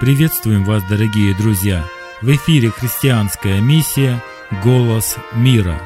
Приветствуем вас, дорогие друзья! В эфире христианская миссия «Голос мира».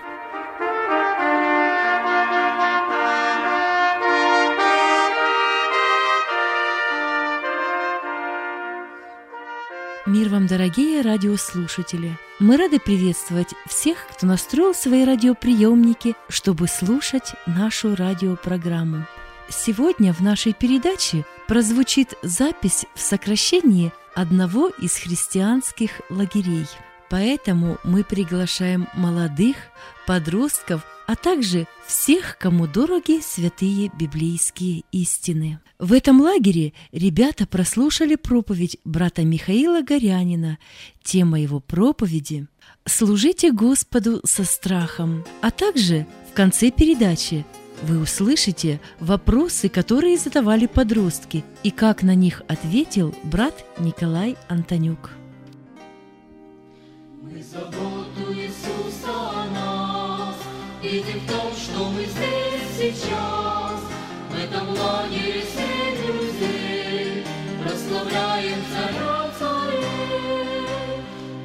Мир вам, дорогие радиослушатели! Мы рады приветствовать всех, кто настроил свои радиоприемники, чтобы слушать нашу радиопрограмму. Сегодня в нашей передаче прозвучит запись в сокращении одного из христианских лагерей. Поэтому мы приглашаем молодых, подростков, а также всех, кому дороги святые библейские истины. В этом лагере ребята прослушали проповедь брата Михаила Горянина. Тема его проповеди «Служите Господу со страхом». А также в конце передачи вы услышите вопросы, которые задавали подростки, и как на них ответил брат Николай Антонюк. Мы заботу Иисуса о нас видим в том, что мы здесь сейчас, в этом лагере среди друзей, прославляем Царя царей.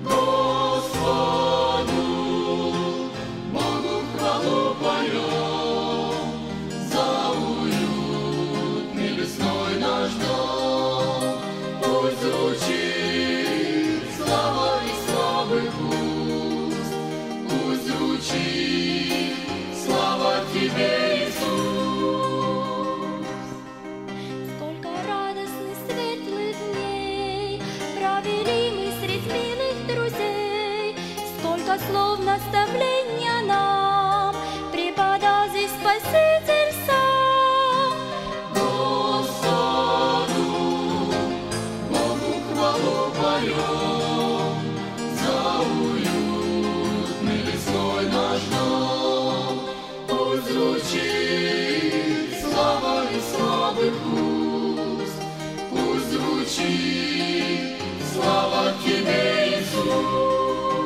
Господу Богу хвалу поем, за уют небесной наш дом. Пусть звучит слава из слабых уст, пусть звучит слава Тебе, Иисус. Сколько радостных, светлых дней провели мы средь милых друзей, сколько слов наставления нам преподал здесь Спаситель сам. Господу Богу хвалу поем, за уютный лесной наш дом. Пусть звучит слава из слабых уст, пусть звучит слава Тебе, Иисус.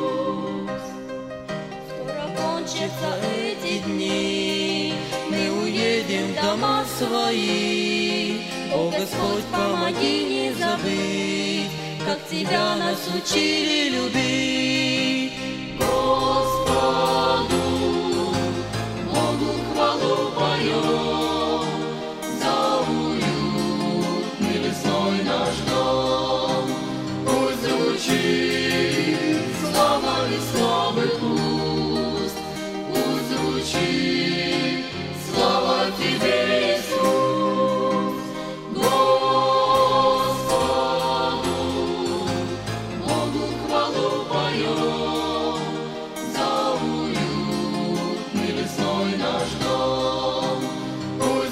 Скоро кончатся эти дни, мы уедем в дома свои. О, Господь, помоги не забыть, как Тебя нас учили любить. Господу Богу хвалу поем, за уютный лесной наш дом. Пусть звучит слава из слабых уст, пусть звучит слава Тебе, Иисус. Господу Богу хвалу поем, за уютный лесной наш дом. Пусть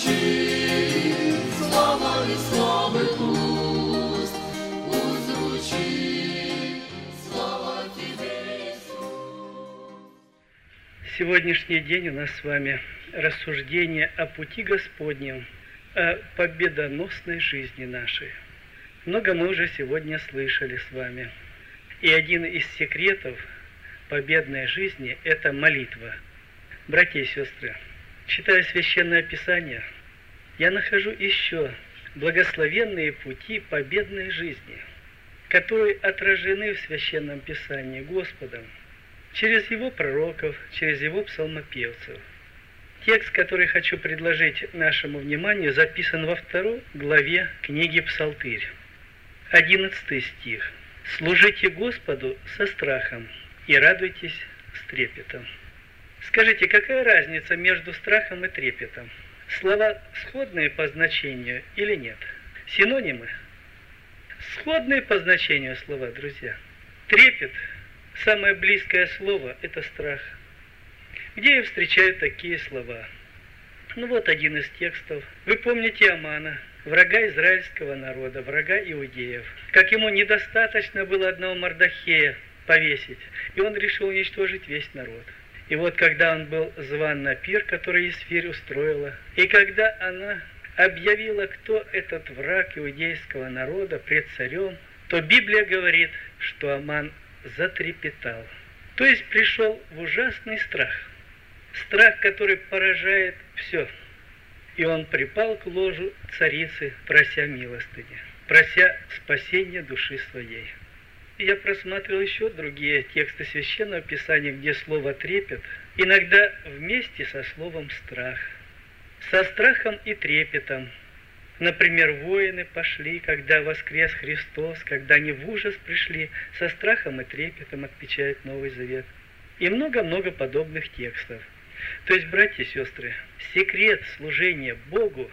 звучит слава из слабых уст, пусть звучит слава Тебе, Иисус. Сегодняшний день у нас с вами рассуждение о пути Господнем, о победоносной жизни нашей. Много мы уже сегодня слышали с вами. И один из секретов победной жизни – это молитва. Братья и сестры, читая Священное Писание, я нахожу еще благословенные пути победной жизни, которые отражены в Священном Писании Господом через Его пророков, через Его псалмопевцев. Текст, который хочу предложить нашему вниманию, записан во 2 главе книги Псалтырь. 11 стих. «Служите Господу со страхом и радуйтесь с трепетом». Скажите, какая разница между страхом и трепетом? Слова сходные по значению или нет? Синонимы? Сходные по значению слова, друзья. Трепет, самое близкое слово, это страх. Где я встречаю такие слова? Ну вот один из текстов. Вы помните Амана, врага израильского народа, врага иудеев. Как ему недостаточно было одного Мордохея повесить, и он решил уничтожить весь народ. И вот когда он был зван на пир, который Есфирь устроила, и когда она объявила, кто этот враг иудейского народа пред царем, то Библия говорит, что Аман затрепетал. То есть пришел в ужасный страх. Страх, который поражает все. И он припал к ложу царицы, прося милостыни. прося спасения души своей. Я просматривал еще другие тексты Священного Писания, где слово «трепет» иногда вместе со словом «страх». Со страхом и трепетом. Например, воины пошли, когда воскрес Христос, когда они в ужас пришли, со страхом и трепетом, отмечает Новый Завет. И много-много подобных текстов. То есть, братья и сестры, секрет служения Богу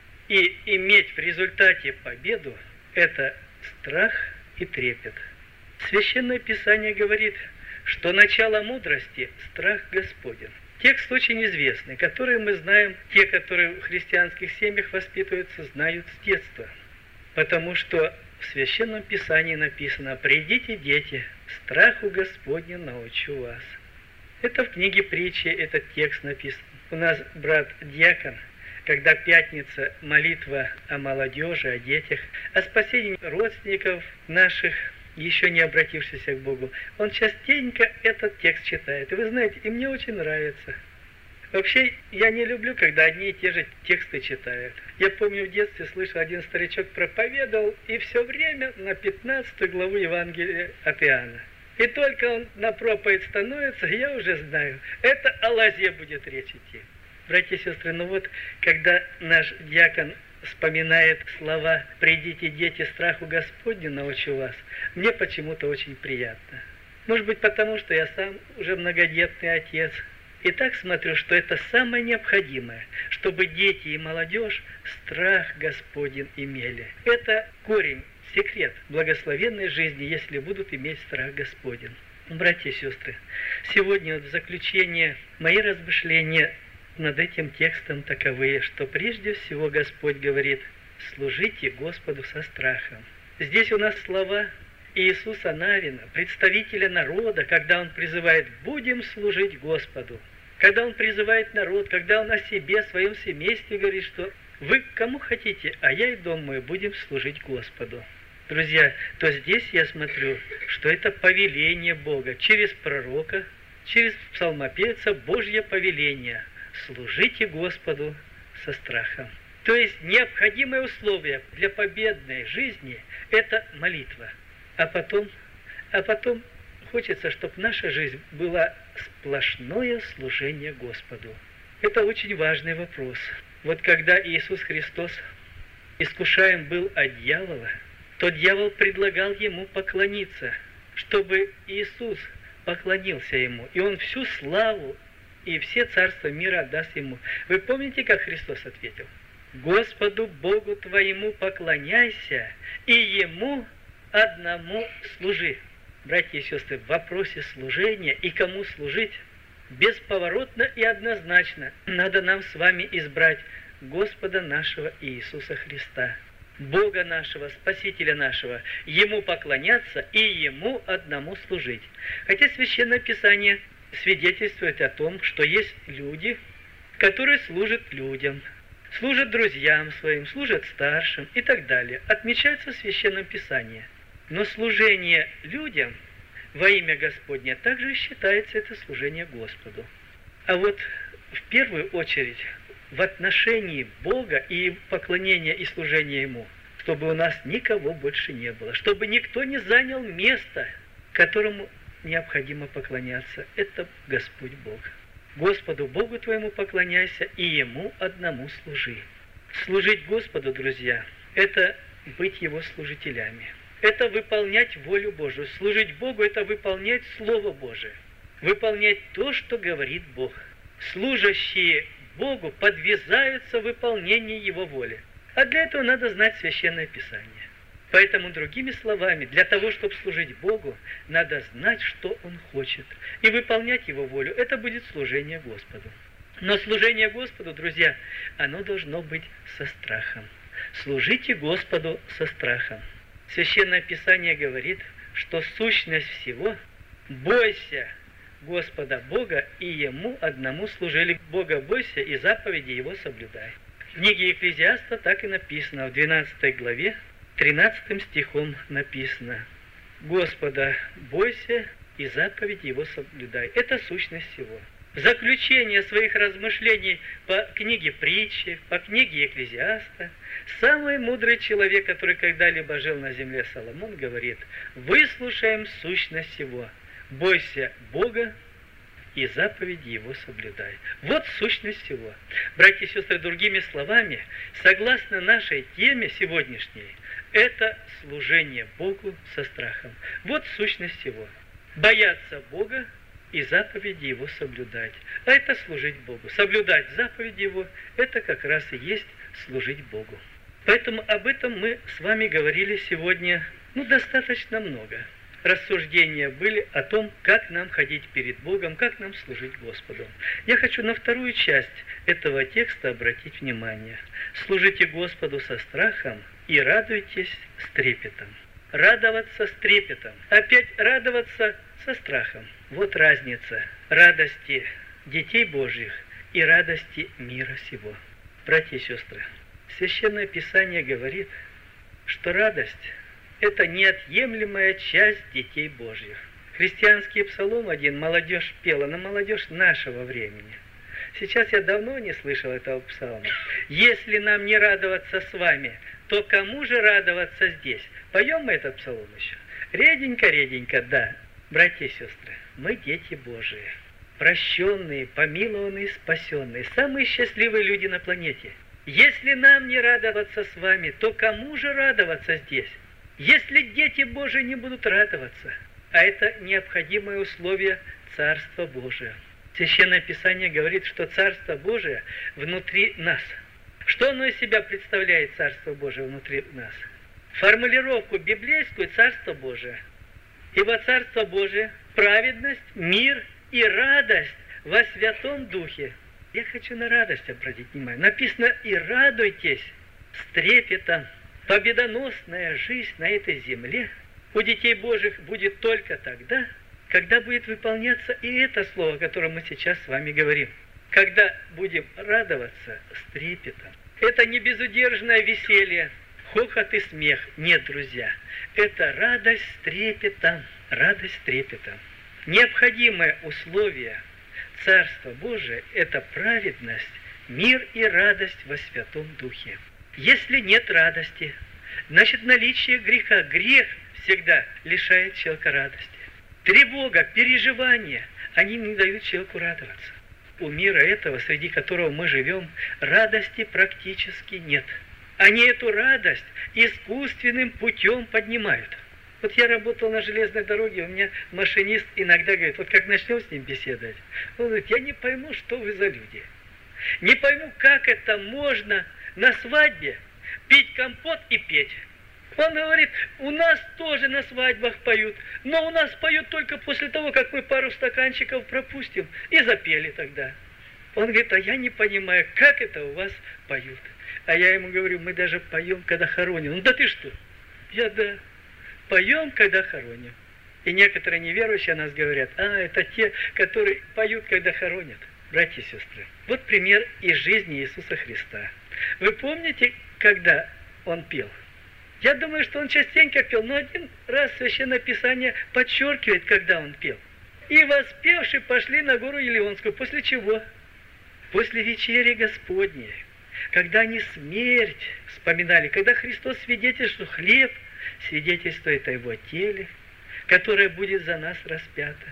и иметь в результате победу – это страх и трепет. Священное Писание говорит, что начало мудрости – страх Господень. Текст очень известный, который мы знаем, те, которые в христианских семьях воспитываются, знают с детства. Потому что в Священном Писании написано: «Придите, дети, страху Господню научу вас». Это в книге притчи этот текст написан. У нас брат-диакон, когда пятница, молитва о молодежи, о детях, о спасении родственников наших, еще не обратившихся к Богу, он частенько этот текст читает. И вы знаете, и мне очень нравится. Вообще, я не люблю, когда одни и те же тексты читают. Я помню, в детстве слышал, один старичок проповедовал, и все время на 15 главу Евангелия от Иоанна. И только он на проповедь становится, я уже знаю, это о лозе будет речь идти. Братья и сестры, ну вот, когда наш диакон вспоминает слова «Придите, дети, страху Господню научу вас», мне почему-то очень приятно. Может быть, потому что я сам уже многодетный отец. И так смотрю, что это самое необходимое, чтобы дети и молодежь страх Господень имели. Это корень, секрет благословенной жизни, если будут иметь страх Господень. Братья и сестры, сегодня вот в заключение мои размышления над этим текстом таковые, что прежде всего Господь говорит: «Служите Господу со страхом». Здесь у нас слова Иисуса Навина, представителя народа, когда он призывает: «Будем служить Господу». Когда он призывает народ, когда он о себе, о своем семействе говорит, что вы кому хотите, а я и дом мой будем служить Господу. Друзья, то здесь я смотрю, что это повеление Бога через пророка, через псалмопевца, Божье повеление. Служите Господу со страхом. То есть необходимое условие для победной жизни – это молитва. А потом хочется, чтобы наша жизнь была сплошное служение Господу. Это очень важный вопрос. Вот когда Иисус Христос искушаем был от дьявола, то дьявол предлагал ему поклониться, чтобы Иисус поклонился ему, и он всю славу и все царства мира отдаст ему. Вы помните, как Христос ответил? «Господу Богу твоему поклоняйся, и Ему одному служи». Братья и сестры, в вопросе служения и кому служить, бесповоротно и однозначно надо нам с вами избрать Господа нашего Иисуса Христа, Бога нашего, Спасителя нашего, Ему поклоняться и Ему одному служить. Хотя Священное Писание свидетельствует о том, что есть люди, которые служат людям, служат друзьям своим, служат старшим и так далее. Отмечается в Священном Писании. Но служение людям во имя Господне также считается это служение Господу. А вот в первую очередь в отношении Бога и поклонения и служения Ему, чтобы у нас никого больше не было, чтобы никто не занял место, которому необходимо поклоняться. Это Господь Бог. Господу Богу твоему поклоняйся и Ему одному служи. Служить Господу, друзья, это быть Его служителями. Это выполнять волю Божию. Служить Богу – это выполнять Слово Божие. Выполнять то, что говорит Бог. Служащие Богу подвязаются в выполнении Его воли. А для этого надо знать Священное Писание. Поэтому, другими словами, для того, чтобы служить Богу, надо знать, что Он хочет, и выполнять Его волю. Это будет служение Господу. Но служение Господу, друзья, оно должно быть со страхом. Служите Господу со страхом. Священное Писание говорит, что сущность всего – бойся Господа Бога и Ему одному служили. Бога бойся и заповеди Его соблюдай. В книге Екклезиаста так и написано, в 12 главе, 13 стихом написано: «Господа бойся и заповеди Его соблюдай». Это сущность всего. В заключение своих размышлений по книге Притчи, по книге Екклезиаста, самый мудрый человек, который когда-либо жил на земле, Соломон, говорит: «Выслушаем сущность его, бойся Бога и заповеди Его соблюдай». Вот сущность всего. Братья и сестры, другими словами, согласно нашей теме сегодняшней, это служение Богу со страхом. Вот сущность всего. Бояться Бога и заповеди Его соблюдать. А это служить Богу. Соблюдать заповеди Его – это как раз и есть служить Богу. Поэтому об этом мы с вами говорили сегодня достаточно много. Рассуждения были о том, как нам ходить перед Богом, как нам служить Господу. Я хочу на вторую часть этого текста обратить внимание. «Служите Господу со страхом и радуйтесь с трепетом». Радоваться с трепетом. Опять радоваться со страхом. Вот разница радости детей Божьих и радости мира сего. Братья и сестры, Священное Писание говорит, что радость – это неотъемлемая часть детей Божьих. Христианский псалом один молодежь пела, на молодежь нашего времени. Сейчас я давно не слышал этого псалма. «Если нам не радоваться с вами, то кому же радоваться здесь?» Поем мы этот псалом еще? Реденько, да. Братья и сестры, мы дети Божии, прощенные, помилованные, спасенные, самые счастливые люди на планете. Если нам не радоваться с вами, то кому же радоваться здесь? Если дети Божии не будут радоваться, а это необходимое условие Царства Божия. Священное Писание говорит, что Царство Божие внутри нас. Что оно из себя представляет, Царство Божие внутри нас? Формулировку библейскую Царство Божие. Ибо Царство Божие – праведность, мир и радость во Святом Духе. Я хочу на радость обратить внимание. Написано: «И радуйтесь с трепетом». Победоносная жизнь на этой земле у детей Божьих будет только тогда, когда будет выполняться и это слово, о котором мы сейчас с вами говорим. Когда будем радоваться с трепетом. Это не безудержное веселье, хохот и смех. Нет, друзья, это радость с трепетом. Радость с трепетом. Необходимое условие Царства Божия – это праведность, мир и радость во Святом Духе. Если нет радости, значит наличие греха. Грех всегда лишает человека радости. Тревога, переживания, они не дают человеку радоваться. У мира этого, среди которого мы живем, радости практически нет. Они эту радость искусственным путем поднимают. Вот я работал на железной дороге, у меня машинист иногда говорит, вот как начнем с ним беседовать, он говорит: я не пойму, что вы за люди. Не пойму, как это можно на свадьбе пить компот и петь. Он говорит: у нас тоже на свадьбах поют, но у нас поют только после того, как мы пару стаканчиков пропустим, и запели тогда. Он говорит: а я не понимаю, как это у вас поют. А я ему говорю: мы даже поем, когда хороним. Ну да ты что? Я да. Поем, когда хороним. И некоторые неверующие о нас говорят: это те, которые поют, когда хоронят. Братья и сестры, вот пример из жизни Иисуса Христа. Вы помните, когда Он пел? Я думаю, что Он частенько пел, но один раз Священное Писание подчеркивает, когда Он пел. «И воспевши пошли на гору Елеонскую». После чего? После вечери Господней. Когда они смерть вспоминали, когда Христос свидетельствует, что хлеб свидетельствует о Его теле, которое будет за нас распято,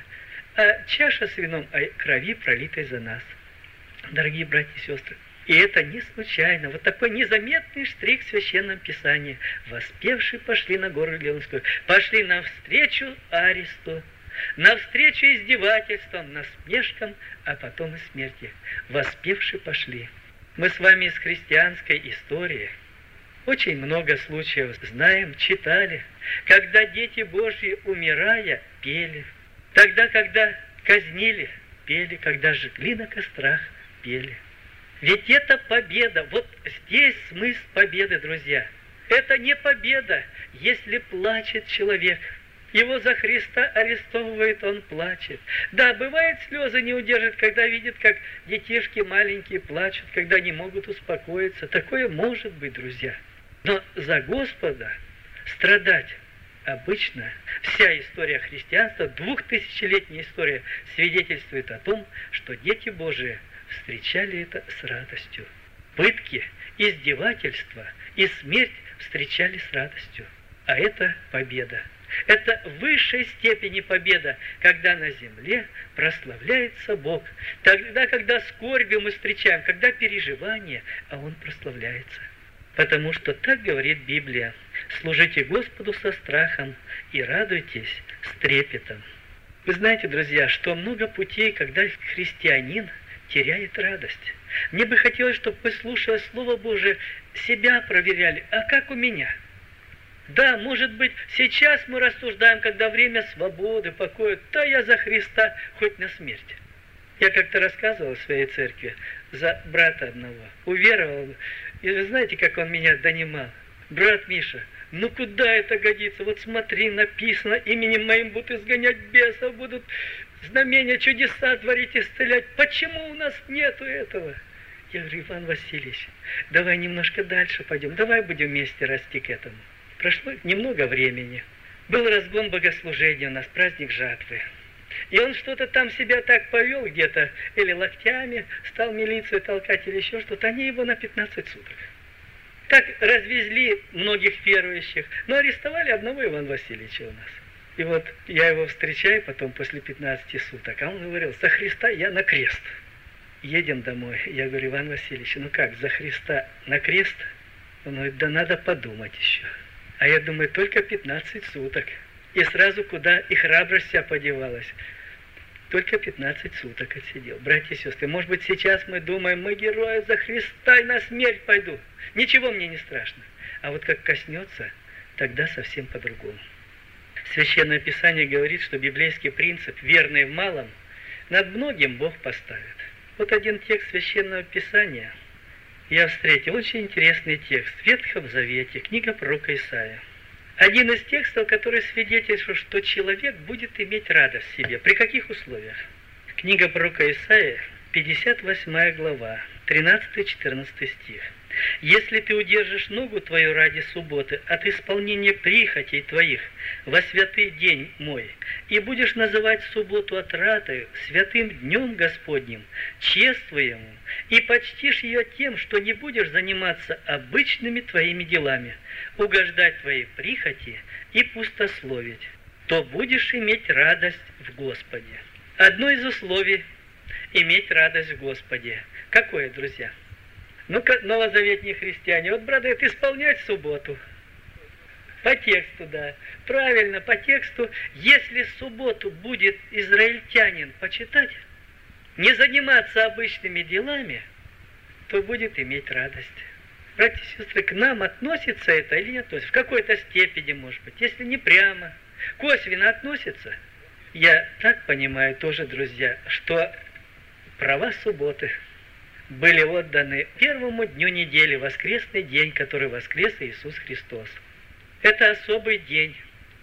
а чаша с вином о крови, пролитой за нас. Дорогие братья и сестры, и это не случайно. Вот такой незаметный штрих в Священном Писании. «Воспевши пошли на гору Елеонскую». Пошли навстречу аресту, навстречу издевательствам, насмешкам, а потом и смерти. Воспевши пошли. Мы с вами из христианской истории очень много случаев знаем, читали, когда дети Божьи, умирая, пели. Тогда, когда казнили, пели, когда жгли на кострах, пели. Ведь это победа. Вот здесь смысл победы, друзья. Это не победа, если плачет человек. Его за Христа арестовывает, он плачет. Да, бывает, слезы не удержит, когда видит, как детишки маленькие плачут, когда не могут успокоиться. Такое может быть, друзья. Но за Господа страдать обычно вся история христианства, 2000-летняя история, свидетельствует о том, что дети Божии встречали это с радостью. Пытки, издевательства и смерть встречали с радостью. А это победа. Это в высшей степени победа, когда на земле прославляется Бог. Тогда, когда скорби мы встречаем, когда переживания, а Он прославляется. Потому что так говорит Библия: служите Господу со страхом и радуйтесь с трепетом. Вы знаете, друзья, что много путей, когда христианин теряет радость. Мне бы хотелось, чтобы вы, слушая Слово Божие, себя проверяли. А как у меня? Да, может быть, сейчас мы рассуждаем, когда время свободы, покоя. Да, я за Христа, хоть на смерть. Я как-то рассказывал в своей церкви за брата одного. Уверовал. И вы знаете, как он меня донимал? Брат Миша, ну куда это годится? Вот смотри, написано, именем моим будут изгонять бесов, будут знамения, чудеса творить, исцелять. Почему у нас нету этого? Я говорю: Иван Васильевич, давай немножко дальше пойдем, давай будем вместе расти к этому. Прошло немного времени. Был разгон богослужения у нас, праздник жатвы. И он что-то там себя так повел где-то, или локтями стал милицию толкать, или еще что-то. Они его на 15 суток. Так развезли многих верующих, но арестовали одного Ивана Васильевича у нас. И вот я его встречаю потом после 15 суток, а он говорил: за Христа я на крест. Едем домой. Я говорю: Иван Васильевич, ну как, за Христа на крест? Он говорит: да надо подумать еще. А я думаю, только 15 суток. И сразу куда и храбрость вся подевалась. Только 15 суток отсидел. Братья и сестры, может быть, сейчас мы думаем: мы герои, за Христа и на смерть пойду. Ничего мне не страшно. А вот как коснется, тогда совсем по-другому. Священное Писание говорит, что библейский принцип «верный в малом» над многим Бог поставит. Вот один текст Священного Писания я встретил. Очень интересный текст. В Ветхом Завете, книга пророка Исаия. Один из текстов, который свидетельствует, что человек будет иметь радость в себе. При каких условиях? Книга пророка Исаия, 58 глава, 13-14 стих. «Если ты удержишь ногу твою ради субботы от исполнения прихотей твоих во святый день мой, и будешь называть субботу отратою, святым днем Господним, чествуемым, и почтишь ее тем, что не будешь заниматься обычными твоими делами, угождать твоей прихоти и пустословить, то будешь иметь радость в Господе». Одно из условий – иметь радость в Господе. Какое, друзья? Ну-ка, новозаветные христиане, вот, братья, исполнять субботу. По тексту, да. Правильно, по тексту. Если субботу будет израильтянин почитать, не заниматься обычными делами, то будет иметь радость. Братья и сестры, к нам относится это или не относится? В какой-то степени, может быть, если не прямо. Косвенно относится. Я так понимаю тоже, друзья, что права субботы были отданы первому дню недели, воскресный день, который воскрес Иисус Христос. Это особый день,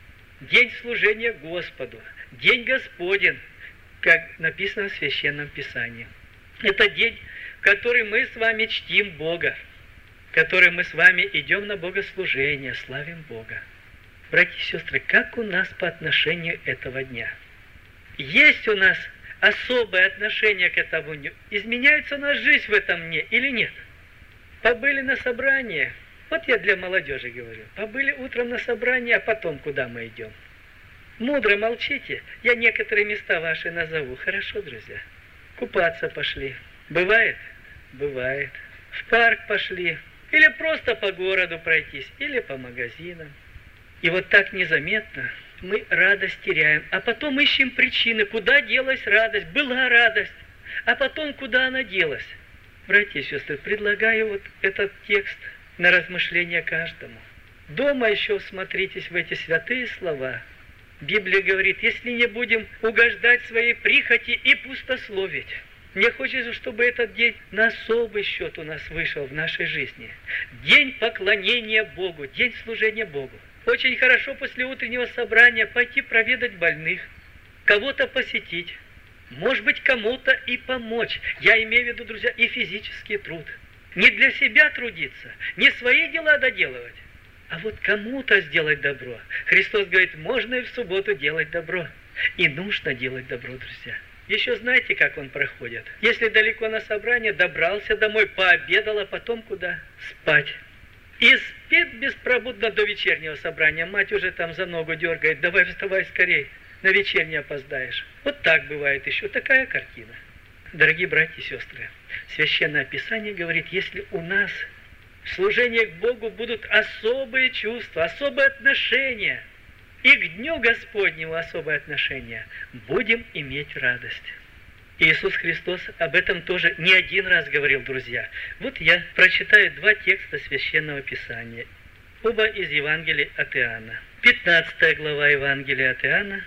день служения Господу, день Господень, как написано в Священном Писании. Это день, в который мы с вами чтим Бога, в который мы с вами идем на богослужение, славим Бога. Братья и сестры, как у нас по отношению этого дня? Есть у нас особое отношение к этому дню? Изменяется у нас жизнь в этом дне или нет? Побыли на собрании, вот я для молодежи говорю, побыли утром на собрании, а потом куда мы идем? Мудро молчите, я некоторые места ваши назову, хорошо, друзья? Купаться пошли. Бывает? Бывает. В парк пошли, или просто по городу пройтись, или по магазинам. И вот так незаметно мы радость теряем, а потом ищем причины, куда делась радость. Была радость, а потом куда она делась. Братья и сестры, предлагаю вот этот текст на размышление каждому. Дома еще всмотритесь в эти святые слова. Библия говорит: если не будем угождать своей прихоти и пустословить. Мне хочется, чтобы этот день на особый счет у нас вышел в нашей жизни. День поклонения Богу, день служения Богу. Очень хорошо после утреннего собрания пойти проведать больных, кого-то посетить, может быть, кому-то и помочь. Я имею в виду, друзья, и физический труд. Не для себя трудиться, не свои дела доделывать, А вот кому-то сделать добро. Христос говорит, можно и в субботу делать добро. И нужно делать добро, друзья. Еще знаете, как он проходит? Если далеко на собрание, добрался домой, пообедал, а потом куда? Спать. И спит беспробудно до вечернего собрания. Мать уже там за ногу дергает. Давай вставай скорей, на вечернее опоздаешь. Вот так бывает еще. Такая картина. Дорогие братья и сестры, Священное Писание говорит, если у нас в служении к Богу будут особые чувства, особые отношения, и к Дню Господнему особое отношение, будем иметь радость. Иисус Христос об этом тоже не один раз говорил, друзья. Вот я прочитаю 2 текста Священного Писания, оба из Евангелия от Иоанна. 15 глава Евангелия от Иоанна,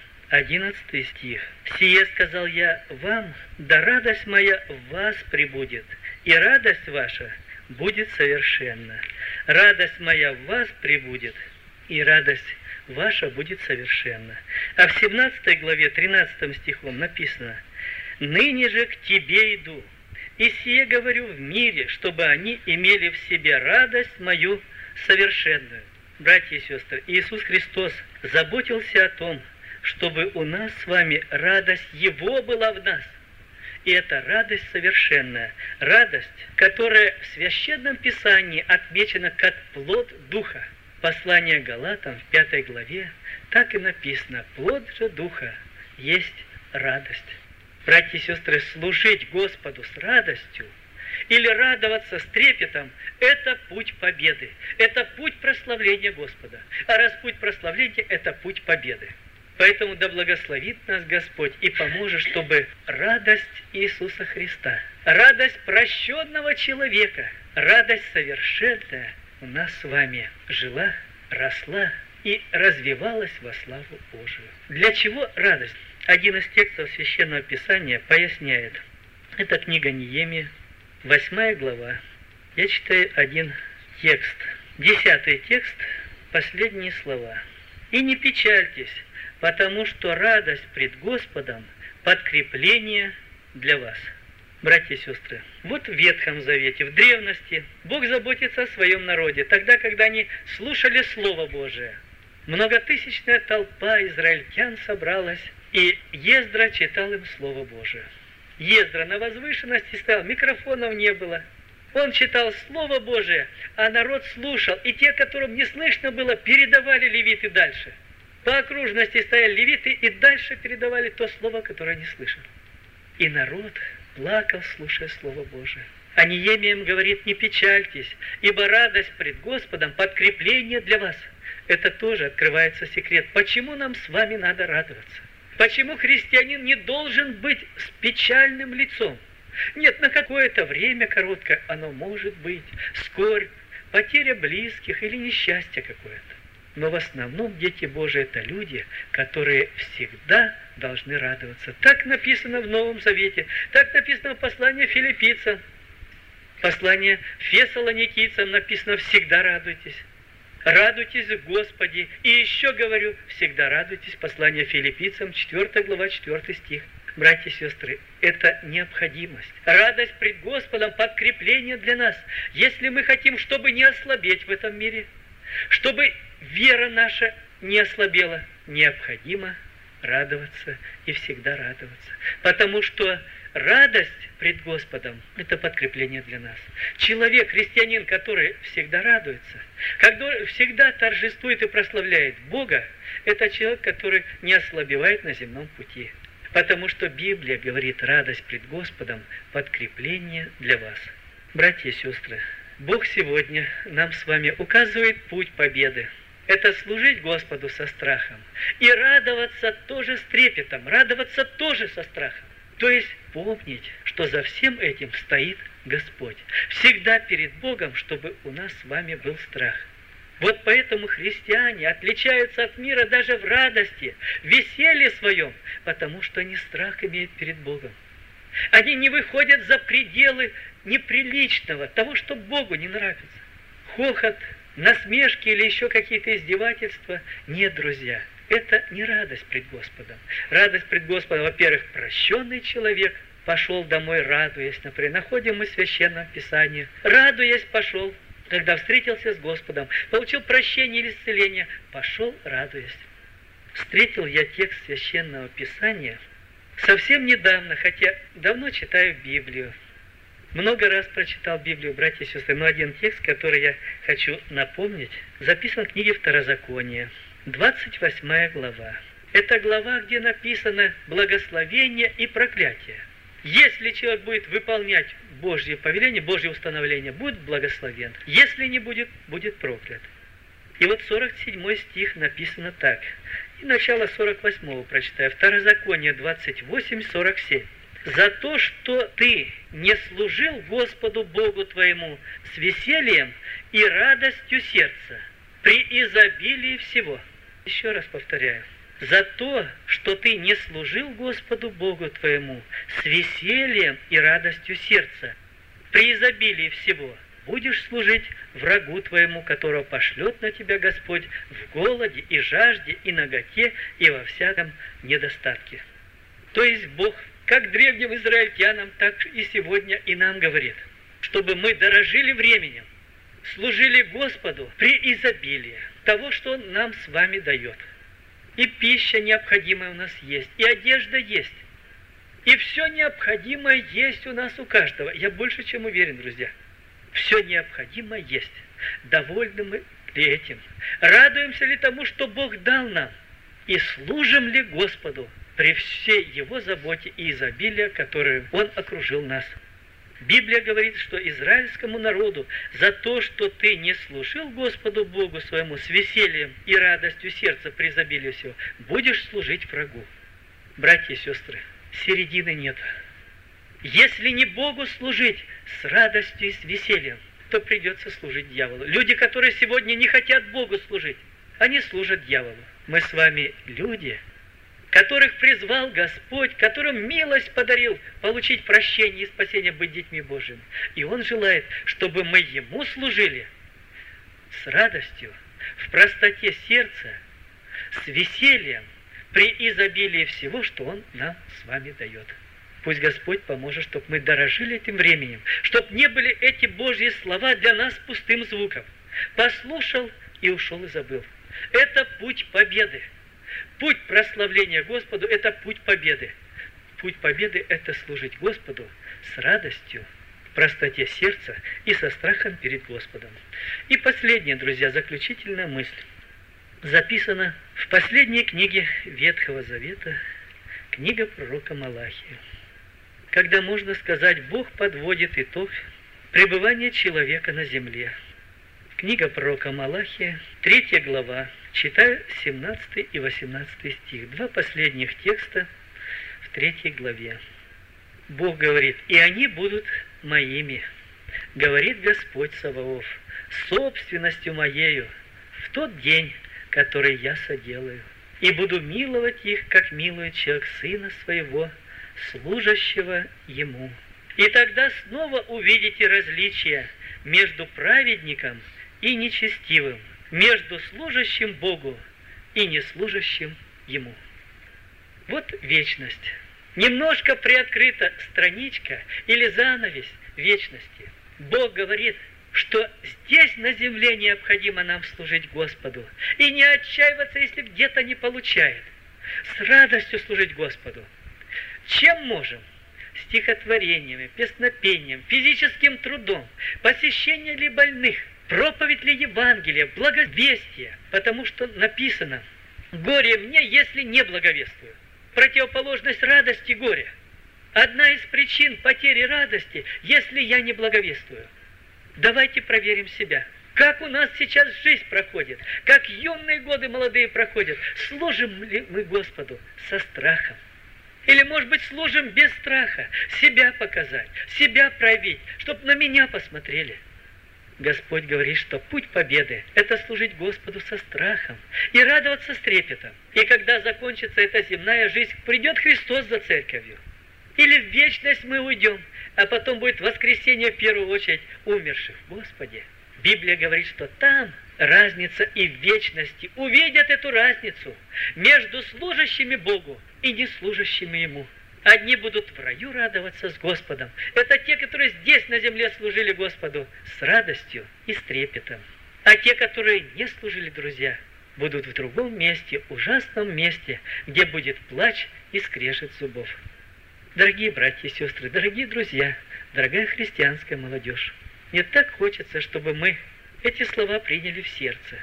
11 стих. «Сие сказал я вам, да радость моя в вас пребудет, и радость ваша будет совершенна. Радость моя в вас пребудет, и радость ваша будет совершенна». А в 17 главе 13 стихом написано: «Ныне же к тебе иду, и сие говорю в мире, чтобы они имели в себе радость мою совершенную». Братья и сестры, Иисус Христос заботился о том, чтобы у нас с вами радость Его была в нас. И это радость совершенная, радость, которая в Священном Писании отмечена как плод Духа. Послание Галатам в 5 главе так и написано: плод же Духа есть радость. Братья и сестры, служить Господу с радостью или радоваться с трепетом – это путь победы, это путь прославления Господа. А раз путь прославления – это путь победы. Поэтому да благословит нас Господь и поможет, чтобы радость Иисуса Христа, радость прощенного человека, радость совершенная у нас с вами жила, росла и развивалась во славу Божию. Для чего радость? Один из текстов Священного Писания поясняет. Это книга Неемия, 8 глава. Я читаю один текст. 10 текст, последние слова. «И не печальтесь, потому что радость пред Господом – подкрепление для вас». Братья и сестры, вот в Ветхом Завете, в древности, Бог заботится о своем народе, тогда, когда они слушали Слово Божие. Многотысячная толпа израильтян собралась, и Ездра читал им Слово Божие. Ездра на возвышенности стоял, микрофонов не было. Он читал Слово Божие, а народ слушал, и те, которым не слышно было, передавали левиты дальше. По окружности стояли левиты и дальше передавали то слово, которое не слышали. И народ плакал, слушая Слово Божие. А Неемия им говорит: не печальтесь, ибо радость пред Господом – подкрепление для вас. Это тоже открывается секрет. Почему нам с вами надо радоваться? Почему христианин не должен быть с печальным лицом? Нет, на какое-то время короткое оно может быть. Скорбь, потеря близких или несчастье какое-то. Но в основном дети Божии – это люди, которые всегда должны радоваться. Так написано в Новом Завете, так написано в послании Филиппийцам. Послание Фессалоникийцам написано: всегда радуйтесь. Радуйтесь в Господе. И еще говорю, всегда радуйтесь. Послание Филиппийцам, 4 глава, 4 стих. Братья и сестры, это необходимость. Радость пред Господом – подкрепление для нас. Если мы хотим, чтобы не ослабеть в этом мире, чтобы вера наша не ослабела, необходимо радоваться и всегда радоваться. Потому что радость пред Господом – это подкрепление для нас. Человек, христианин, который всегда радуется, когда всегда торжествует и прославляет Бога, это человек, который не ослабевает на земном пути. Потому что Библия говорит: радость пред Господом – подкрепление для вас. Братья и сестры, Бог сегодня нам с вами указывает путь победы. Это служить Господу со страхом и радоваться тоже с трепетом, радоваться тоже со страхом. То есть помнить, что за всем этим стоит Господь. Всегда перед Богом, чтобы у нас с вами был страх. Вот поэтому христиане отличаются от мира даже в радости, в веселье своем, потому что они страх имеют перед Богом. Они не выходят за пределы неприличного, того, что Богу не нравится. Хохот, насмешки или еще какие-то издевательства. Нет, друзья, это не радость пред Господом. Радость пред Господом, во-первых, прощенный человек пошел домой, радуясь, например. Находим мы в Священном Писании. Радуясь пошел. когда встретился с Господом, получил прощение или исцеление, пошел, радуясь. Встретил я текст Священного Писания совсем недавно, хотя давно читаю Библию. Много раз прочитал Библию, братья и сестры, но один текст, который я хочу напомнить, записан в книге Второзакония, 28 глава. Это глава, где написано благословение и проклятие. Если человек будет выполнять Божье повеление, Божье установление, будет благословен. Если не будет, будет проклят. И вот 47 стих написано так. И начало 48 прочитаю. Второзаконие 28, 47. «За то, что ты не служил Господу Богу твоему с весельем и радостью сердца, при изобилии всего». Еще раз повторяю. «За то, что ты не служил Господу Богу твоему с весельем и радостью сердца, при изобилии всего, будешь служить врагу твоему, которого пошлет на тебя Господь в голоде и жажде и наготе и во всяком недостатке». То есть Бог, как древним израильтянам, так и сегодня и нам говорит, чтобы мы дорожили временем, служили Господу при изобилии того, что Он нам с вами дает. И пища необходимая у нас есть, и одежда есть. И все необходимое есть у нас у каждого. Я больше чем уверен, друзья. Все необходимое есть. Довольны мы ли этим? Радуемся ли тому, что Бог дал нам? И служим ли Господу при всей Его заботе и изобилии, которым Он окружил нас? Библия говорит, что израильскому народу за то, что ты не служил Господу Богу своему с весельем и радостью сердца при изобилии всего, будешь служить врагу. Братья и сестры, середины нет. Если не Богу служить с радостью и с весельем, то придется служить дьяволу. Люди, которые сегодня не хотят Богу служить, они служат дьяволу. Мы с вами люди, которых призвал Господь, которым милость подарил получить прощение и спасение, быть детьми Божьими. И Он желает, чтобы мы Ему служили с радостью, в простоте сердца, с весельем, при изобилии всего, что Он нам с вами дает. Пусть Господь поможет, чтобы мы дорожили этим временем, чтобы не были эти Божьи слова для нас пустым звуком. Послушал и ушел и забыл. Это путь победы. Путь прославления Господу – это путь победы. Путь победы – это служить Господу с радостью, в простоте сердца и со страхом перед Господом. И последняя, друзья, заключительная мысль. Записана в последней книге Ветхого Завета, книга пророка Малахии. Когда, можно сказать, Бог подводит итог пребывания человека на земле. Книга пророка Малахия, 3 глава, читаю 17 и 18 стих. Два последних текста в 3 главе. Бог говорит: «И они будут моими, говорит Господь Саваоф, собственностью моею в тот день, который я соделаю, и буду миловать их, как милует человек сына своего, служащего ему. И тогда снова увидите различия между праведником и нечестивым, между служащим Богу и неслужащим Ему». Вот вечность. Немножко приоткрыта страничка или занавес вечности. Бог говорит, что здесь на земле необходимо нам служить Господу. И не отчаиваться, если где-то не получает. С радостью служить Господу. Чем можем? Стихотворениями, песнопением, физическим трудом, посещение ли больных, проповедь ли Евангелия, благовестие. Потому что написано: «Горе мне, если не благовествую». Противоположность радости – горе. Одна из причин потери радости, если я не благовествую. Давайте проверим себя. Как у нас сейчас жизнь проходит, как юные годы молодые проходят. Служим ли мы Господу со страхом? Или, может быть, служим без страха, себя показать, себя проявить, чтобы на меня посмотрели. Господь говорит, что путь победы – это служить Господу со страхом и радоваться с трепетом. И когда закончится эта земная жизнь, придет Христос за церковью. Или в вечность мы уйдем, а потом будет воскресение в первую очередь умерших. Господи, Библия говорит, что там разница и в вечности. Увидят эту разницу между служащими Богу и неслужащими Ему. Одни будут в раю радоваться с Господом. Это те, которые здесь на земле служили Господу с радостью и с трепетом. А те, которые не служили, друзья, будут в другом месте, ужасном месте, где будет плач и скрежет зубов. Дорогие братья и сестры, дорогие друзья, дорогая христианская молодежь, мне так хочется, чтобы мы эти слова приняли в сердце,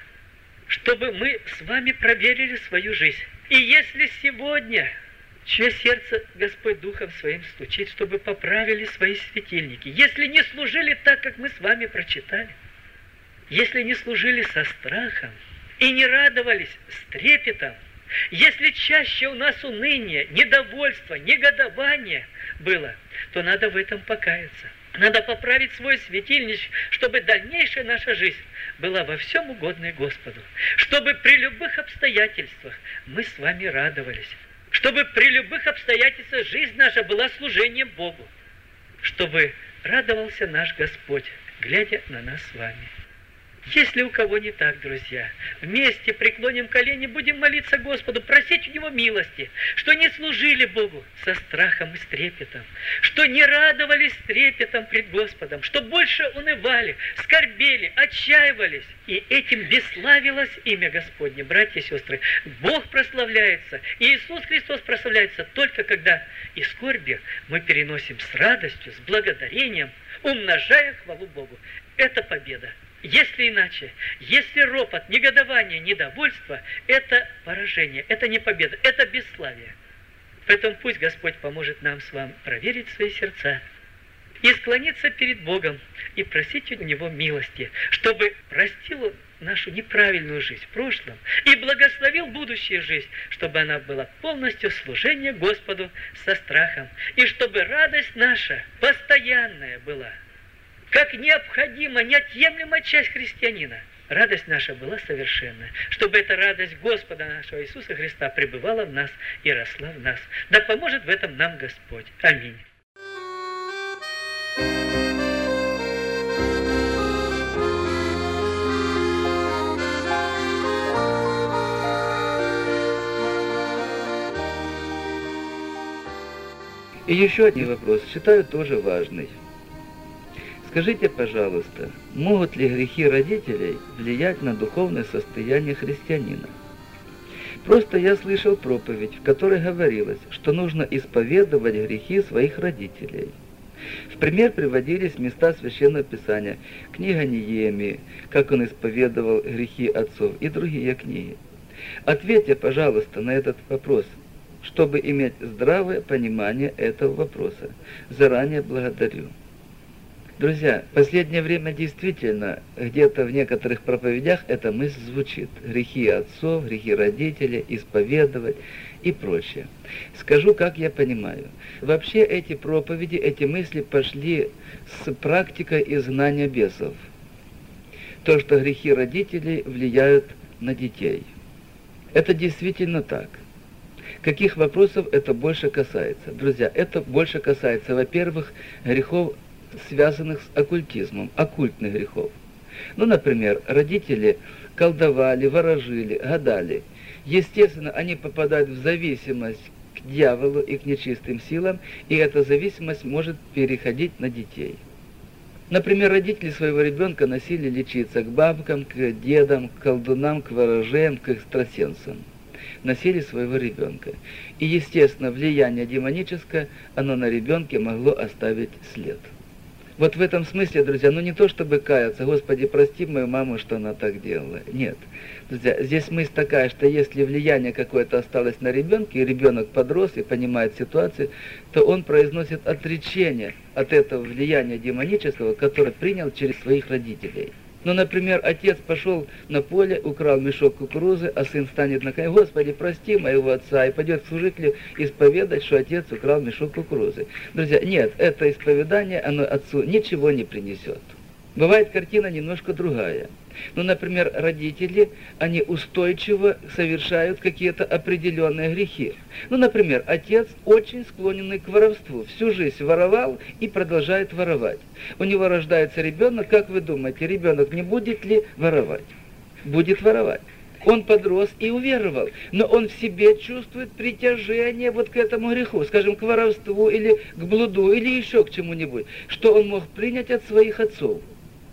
чтобы мы с вами проверили свою жизнь. И если сегодня, чье сердце Господь Духом Своим стучит, чтобы поправили свои светильники, если не служили так, как мы с вами прочитали, если не служили со страхом и не радовались с трепетом, если чаще у нас уныние, недовольство, негодование было, то надо в этом покаяться. Надо поправить свой светильничек, чтобы дальнейшая наша жизнь была во всем угодной Господу. Чтобы при любых обстоятельствах мы с вами радовались. Чтобы при любых обстоятельствах жизнь наша была служением Богу. Чтобы радовался наш Господь, глядя на нас с вами. Если у кого не так, друзья, вместе преклоним колени, будем молиться Господу, просить у Него милости, что не служили Богу со страхом и с трепетом, что не радовались с трепетом пред Господом, что больше унывали, скорбели, отчаивались, и этим бесславилось имя Господне. Братья и сестры, Бог прославляется, и Иисус Христос прославляется только когда и скорби мы переносим с радостью, с благодарением, умножая хвалу Богу. Это победа. Если иначе, если ропот, негодование, недовольство, это поражение, это не победа, это бесславие. Поэтому пусть Господь поможет нам с вами проверить свои сердца и склониться перед Богом и просить у Него милости, чтобы простил Он нашу неправильную жизнь в прошлом и благословил будущую жизнь, чтобы она была полностью служение Господу со страхом, и чтобы радость наша постоянная была. Как необходима, неотъемлемая часть христианина. Радость наша была совершенная, чтобы эта радость Господа нашего Иисуса Христа пребывала в нас и росла в нас. Да поможет в этом нам Господь. Аминь. И еще один вопрос, считаю тоже важный. Скажите, пожалуйста, могут ли грехи родителей влиять на духовное состояние христианина? Просто я слышал проповедь, в которой говорилось, что нужно исповедовать грехи своих родителей. В пример приводились места Священного Писания, книга Неемии, как он исповедовал грехи отцов, и другие книги. Ответьте, пожалуйста, на этот вопрос, чтобы иметь здравое понимание этого вопроса. Заранее благодарю. Друзья, в последнее время действительно где-то в некоторых проповедях эта мысль звучит. Грехи отцов, грехи родителей, исповедовать и прочее. Скажу, как я понимаю. Вообще эти проповеди, эти мысли пошли с практикой изгнания бесов. То, что грехи родителей влияют на детей. Это действительно так. Каких вопросов это больше касается? Друзья, это больше касается, во-первых, грехов, связанных с оккультизмом, оккультных грехов. Ну, например, родители колдовали, ворожили, гадали. Естественно, они попадают в зависимость к дьяволу и к нечистым силам, и эта зависимость может переходить на детей. Например, родители своего ребенка носили лечиться к бабкам, к дедам, к колдунам, к ворожеям, к экстрасенсам. Носили своего ребенка. И, естественно, влияние демоническое, оно на ребенке могло оставить след. Вот в этом смысле, друзья, не то чтобы каяться, Господи, прости мою маму, что она так делала. Нет. Друзья, здесь мысль такая, что если влияние какое-то осталось на ребенке, и ребенок подрос и понимает ситуацию, то он произносит отречение от этого влияния демонического, которое принял через своих родителей. Ну, например, отец пошел на поле, украл мешок кукурузы, а сын станет на коне: Господи, прости моего отца, и пойдет к служителю исповедать, что отец украл мешок кукурузы. Друзья, нет, это исповедание, оно отцу ничего не принесет. Бывает картина немножко другая. Ну, например, родители, они устойчиво совершают какие-то определенные грехи. Ну, например, отец очень склоненный к воровству, всю жизнь воровал и продолжает воровать. У него рождается ребенок, как вы думаете, ребенок не будет ли воровать? Будет воровать. Он подрос и уверовал, но он в себе чувствует притяжение вот к этому греху, скажем, к воровству или к блуду, или еще к чему-нибудь, что он мог принять от своих отцов.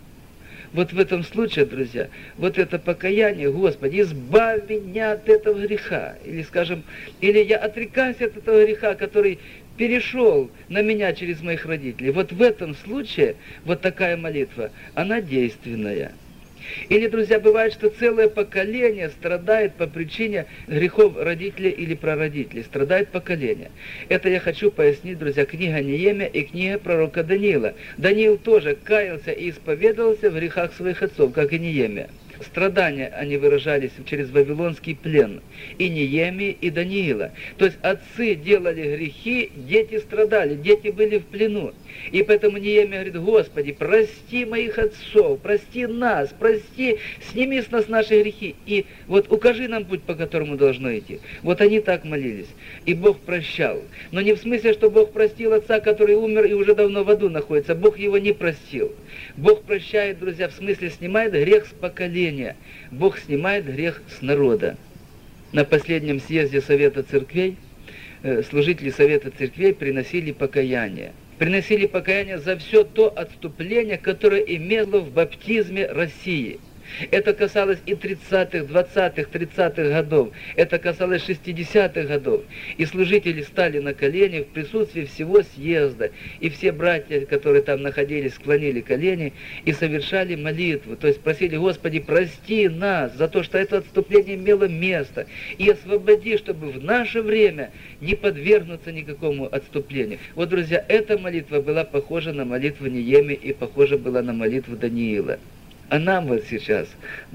Вот в этом случае, друзья, вот это покаяние, Господи, избавь меня от этого греха, или, скажем, или я отрекаюсь от этого греха, который перешел на меня через моих родителей. Вот в этом случае вот такая молитва, она действенная. Или, друзья, бывает, что целое поколение страдает по причине грехов родителей или прародителей. Страдает поколение. Это я хочу пояснить, друзья, книга Неемия и книга пророка Даниила. Даниил тоже каялся и исповедовался в грехах своих отцов, как и Неемия. Страдания, они выражались через вавилонский плен. И Неемии, и Даниила. То есть отцы делали грехи, дети страдали, дети были в плену. И поэтому Неемия говорит: Господи, прости моих отцов, прости нас, прости, сними с нас наши грехи. И вот укажи нам путь, по которому должно идти. Вот они так молились. И Бог прощал. Но не в смысле, что Бог простил отца, который умер и уже давно в аду находится. Бог его не простил. Бог прощает, друзья, в смысле снимает грех с поколения. Бог снимает грех с народа. На последнем съезде Совета Церквей служители Совета Церквей приносили покаяние. Приносили покаяние за все то отступление, которое имело в баптизме России. Это касалось и 30-х, 20-х, 30-х годов. Это касалось 60-х годов. И служители стали на колени в присутствии всего съезда. И все братья, которые там находились, склонили колени и совершали молитву. То есть просили: Господи, прости нас за то, что это отступление имело место. И освободи, чтобы в наше время не подвергнуться никакому отступлению. Вот, друзья, эта молитва была похожа на молитву Неемии и похожа была на молитву Даниила. А нам сейчас,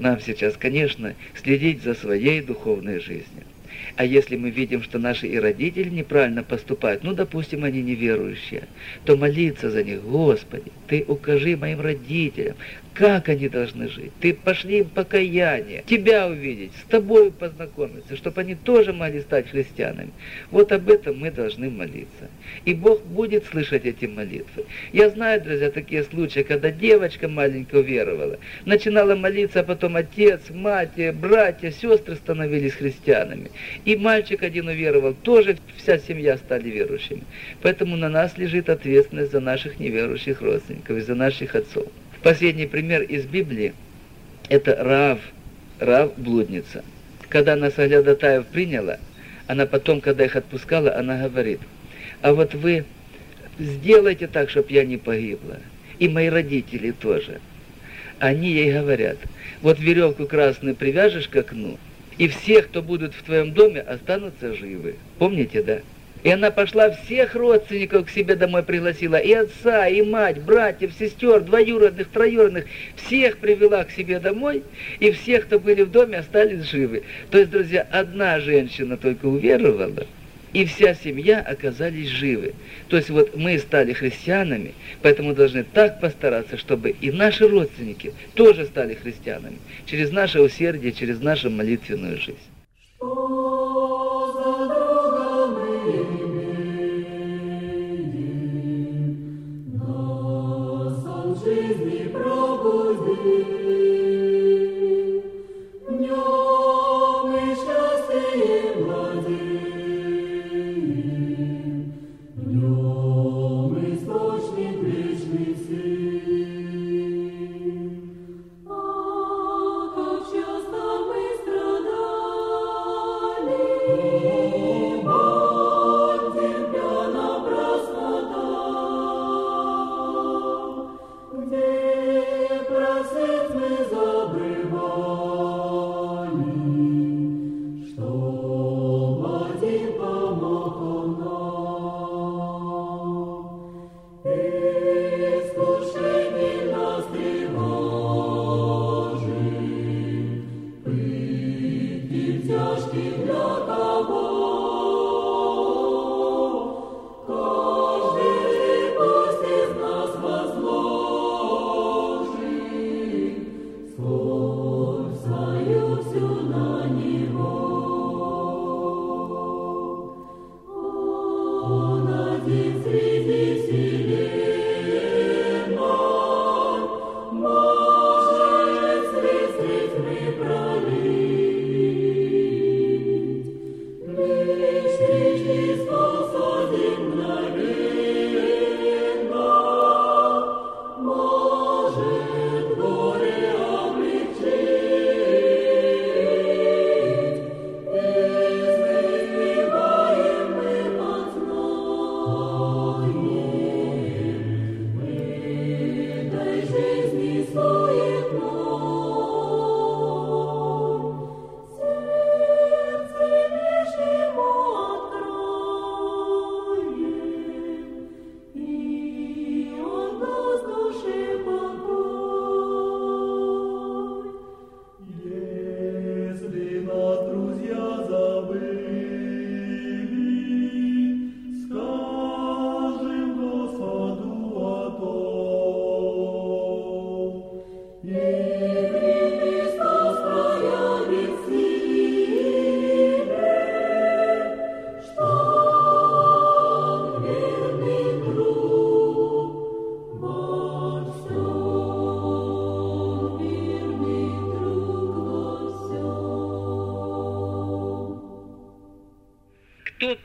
конечно, следить за своей духовной жизнью. А если мы видим, что наши и родители неправильно поступают, допустим, они неверующие, то молиться за них: Господи, Ты укажи моим родителям, как они должны жить. Ты пошли им покаяние, Тебя увидеть, с Тобой познакомиться, чтобы они тоже могли стать христианами. Вот об этом мы должны молиться. И Бог будет слышать эти молитвы. Я знаю, друзья, такие случаи, когда девочка маленькая уверовала, начинала молиться, а потом отец, мать, братья, сестры становились христианами. И мальчик один уверовал, тоже вся семья стали верующими. Поэтому на нас лежит ответственность за наших неверующих родственников и за наших отцов. Последний пример из Библии – это Раав блудница. Когда она соглядатаев приняла, она потом, когда их отпускала, она говорит: а вот вы сделайте так, чтобы я не погибла, и мои родители тоже. Они ей говорят: вот веревку красную привяжешь к окну, и все, кто будут в твоем доме, останутся живы. Помните, да? И она пошла, всех родственников к себе домой пригласила, и отца, и мать, братьев, сестер, двоюродных, троюродных, всех привела к себе домой, и всех, кто были в доме, остались живы. То есть, друзья, одна женщина только уверовала, и вся семья оказались живы. То есть вот мы стали христианами, поэтому должны так постараться, чтобы и наши родственники тоже стали христианами, через наше усердие, через нашу молитвенную жизнь. Где просит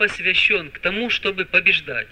посвящен к тому, чтобы побеждать.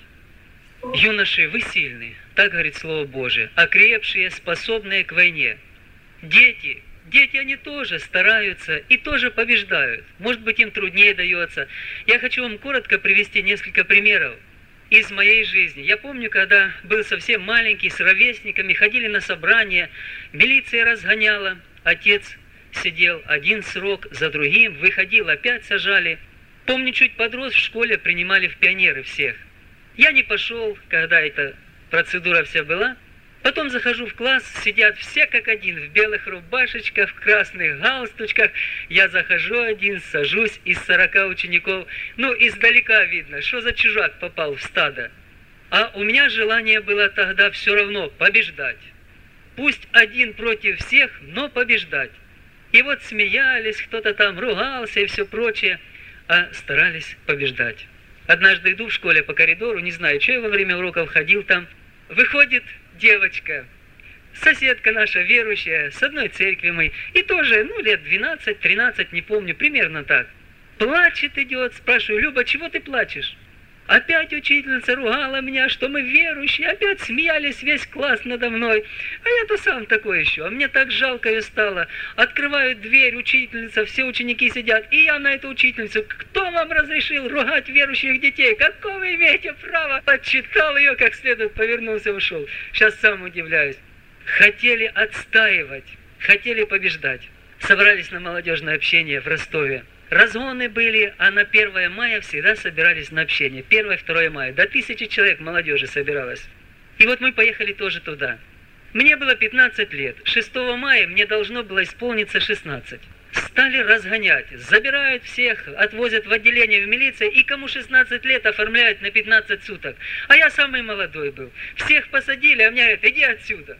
Юноши, вы сильны, так говорит Слово Божие, окрепшие, способные к войне. Дети, они тоже стараются и тоже побеждают. Может быть, им труднее дается. Я хочу вам коротко привести несколько примеров из моей жизни. Я помню, когда был совсем маленький, с ровесниками, ходили на собрания, милиция разгоняла, отец сидел один срок за другим, выходил, опять сажали. Помню, чуть подрос, в школе принимали в пионеры всех. Я не пошел, когда эта процедура вся была. Потом захожу в класс, сидят все как один, в белых рубашечках, в красных галстучках. Я захожу один, сажусь, из 40 учеников. Издалека видно, что за чужак попал в стадо. А у меня желание было тогда все равно побеждать. Пусть один против всех, но побеждать. И вот смеялись, кто-то там ругался и все прочее, а старались побеждать. Однажды иду в школе по коридору, не знаю, что я во время уроков ходил там. Выходит девочка, соседка наша верующая, с одной церкви мы, и тоже, лет 12-13, не помню, примерно так. Плачет идет, спрашиваю: Люба, чего ты плачешь? Опять учительница ругала меня, что мы верующие, опять смеялись весь класс надо мной. А я-то сам такой еще, а мне так жалко ее стало. Открывают дверь, учительница, все ученики сидят, и я на эту учительницу: кто вам разрешил ругать верующих детей? Какое вы имеете право? Отчитал ее как следует, повернулся, ушел. Сейчас сам удивляюсь. Хотели отстаивать, хотели побеждать. Собрались на молодежное общение в Ростове. Разгоны были, а на 1 мая всегда собирались на общение. 1-2 мая. До 1000 человек молодежи собиралось. И вот мы поехали тоже туда. Мне было 15 лет. 6 мая мне должно было исполниться 16. Стали разгонять. Забирают всех, отвозят в отделение в милиции, и кому 16 лет оформляют на 15 суток. А я самый молодой был. Всех посадили, а мне говорят: иди отсюда.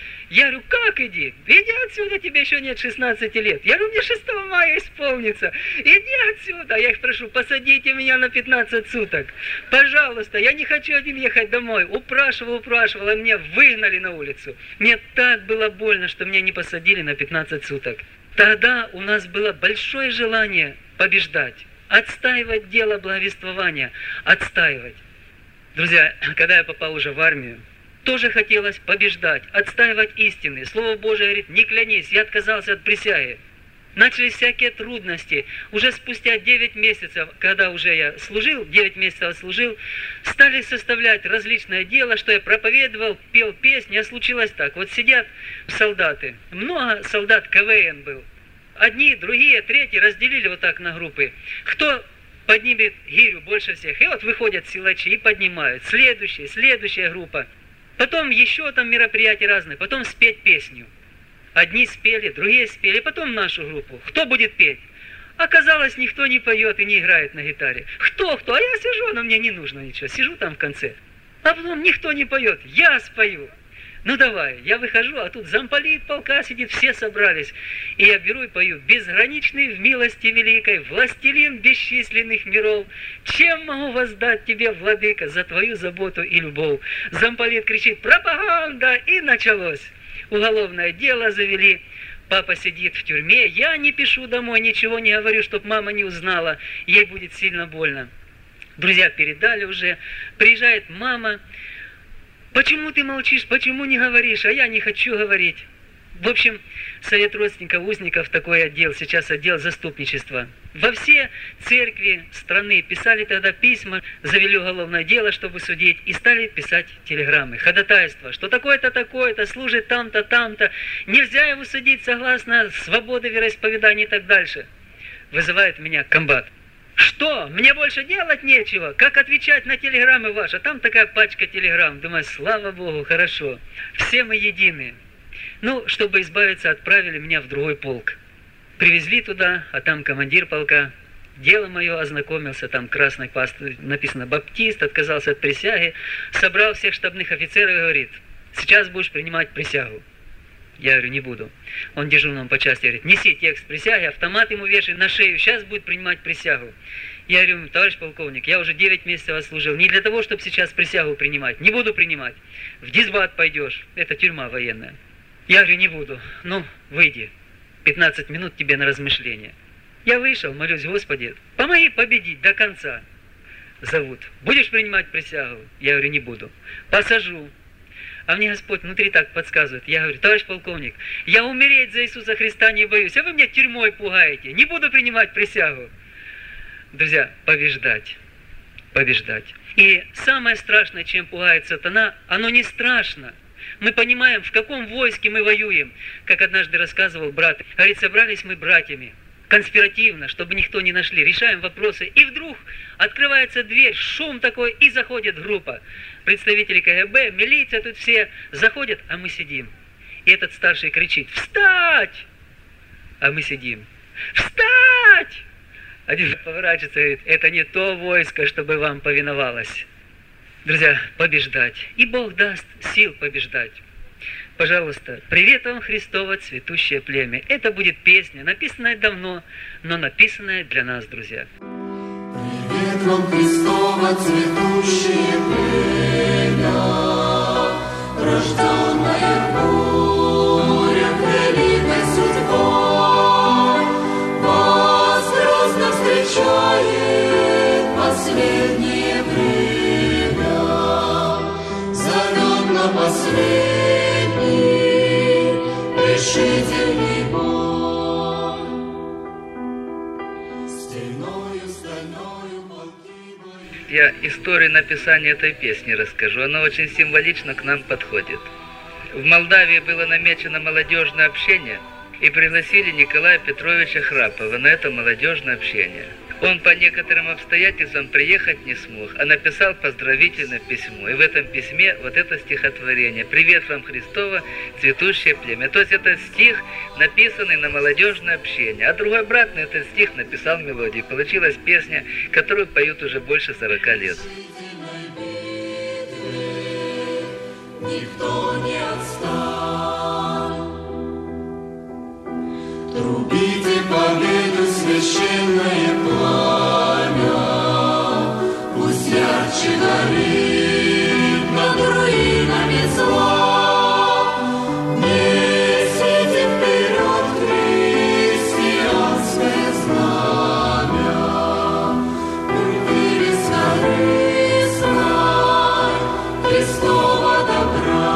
Я говорю: как иди? Иди отсюда, тебе еще нет 16 лет. Я говорю: мне 6 мая исполнится. Иди отсюда. Я их прошу: посадите меня на 15 суток. Пожалуйста, я не хочу один ехать домой. Упрашивал, и меня выгнали на улицу. Мне так было больно, что меня не посадили на 15 суток. Тогда у нас было большое желание побеждать, отстаивать дело благовествования, отстаивать. Друзья, когда я попал уже в армию, тоже хотелось побеждать, отстаивать истины. Слово Божие говорит: не клянись, я отказался от присяги. Начались всякие трудности. Уже спустя 9 месяцев, когда уже я служил, 9 месяцев служил, стали составлять различное дело, что я проповедовал, пел песни. А случилось так: вот сидят солдаты, много солдат КВН был. Одни, другие, третьи разделили вот так на группы. Кто поднимет гирю больше всех? И вот выходят силачи и поднимают. Следующая группа. Потом еще там мероприятия разные, потом спеть песню. Одни спели, другие спели, потом нашу группу. Кто будет петь? Оказалось, никто не поет и не играет на гитаре. Кто? А я сижу, но мне не нужно ничего. Сижу там в конце. А потом никто не поет, я спою. Давай, я выхожу, а тут замполит полка сидит, все собрались. И я беру и пою: безграничный в милости великой, властелин бесчисленных миров, чем могу воздать тебе, владыка, за твою заботу и любовь? Замполит кричит: пропаганда! И началось. Уголовное дело завели. Папа сидит в тюрьме, я не пишу домой, ничего не говорю, чтоб мама не узнала, ей будет сильно больно. Друзья передали уже, приезжает мама: почему ты молчишь, почему не говоришь? А я не хочу говорить. В общем, Совет родственников узников, такой отдел, сейчас отдел заступничества. Во все церкви страны писали тогда письма, завели уголовное дело, чтобы судить, и стали писать телеграммы, ходатайства, что такое-то служит там-то, там-то, нельзя его судить согласно свободе вероисповедания и так дальше. Вызывает меня комбат: что? Мне больше делать нечего? Как отвечать на телеграммы ваши? А там такая пачка телеграмм. Думаю, слава Богу, хорошо. Все мы едины. Чтобы избавиться, отправили меня в другой полк. Привезли туда, а там командир полка. Дело мое ознакомился, там красной пастой написано «Баптист», отказался от присяги. Собрал всех штабных офицеров и говорит: сейчас будешь принимать присягу. Я говорю: не буду. Он дежурным по части говорит: неси текст присяги, автомат ему вешай на шею, сейчас будет принимать присягу. Я говорю: товарищ полковник, я уже 9 месяцев отслужил, не для того, чтобы сейчас присягу принимать, не буду принимать. В дисбат пойдешь, это тюрьма военная. Я говорю: не буду. Выйди, 15 минут тебе на размышление. Я вышел, молюсь: Господи, помоги победить до конца. зовут. Будешь принимать присягу? Я говорю, не буду. Посажу. А мне Господь внутри так подсказывает. Я говорю, товарищ полковник, я умереть за Иисуса Христа не боюсь, а вы меня тюрьмой пугаете. Не буду принимать присягу. Друзья, побеждать. Побеждать. И самое страшное, чем пугает сатана, оно не страшно. Мы понимаем, в каком войске мы воюем. Как однажды рассказывал брат. Говорит, собрались мы братьями. Конспиративно, чтобы никто не нашли. Решаем вопросы. И вдруг открывается дверь, шум такой, и заходит группа. Представители КГБ, милиция, тут все заходят, а мы сидим. И этот старший кричит, встать! А мы сидим. Встать! Один поворачивается и говорит, это не то войско, чтобы вам повиновалось. Друзья, побеждать. И Бог даст сил побеждать. Пожалуйста, «Привет вам, Христово цветущее племя». Это будет песня, написанная давно, но написанная для нас, друзья. Привет вам, Христово цветущее племя, рожденное в бурях великой судьбой, вас грозно встречает последнее время, зовет на последний решительный бой. Я историю написания этой песни расскажу. Она очень символично к нам подходит. В Молдавии было намечено молодежное общение, и пригласили Николая Петровича Храпова на это молодежное общение. Он по некоторым обстоятельствам приехать не смог, а написал поздравительное письмо. И в этом письме вот это стихотворение «Привет вам, Христово, цветущее племя». То есть это стих, написанный на молодежное общение. А другой брат на этот стих написал мелодию. Получилась песня, которую поют уже больше 40 лет. Никто не отстань. Трубите победу, священное пламя, пусть ярче горит над руинами зла. Несите вперед христианское знамя, любви бескорыстной Христова добра.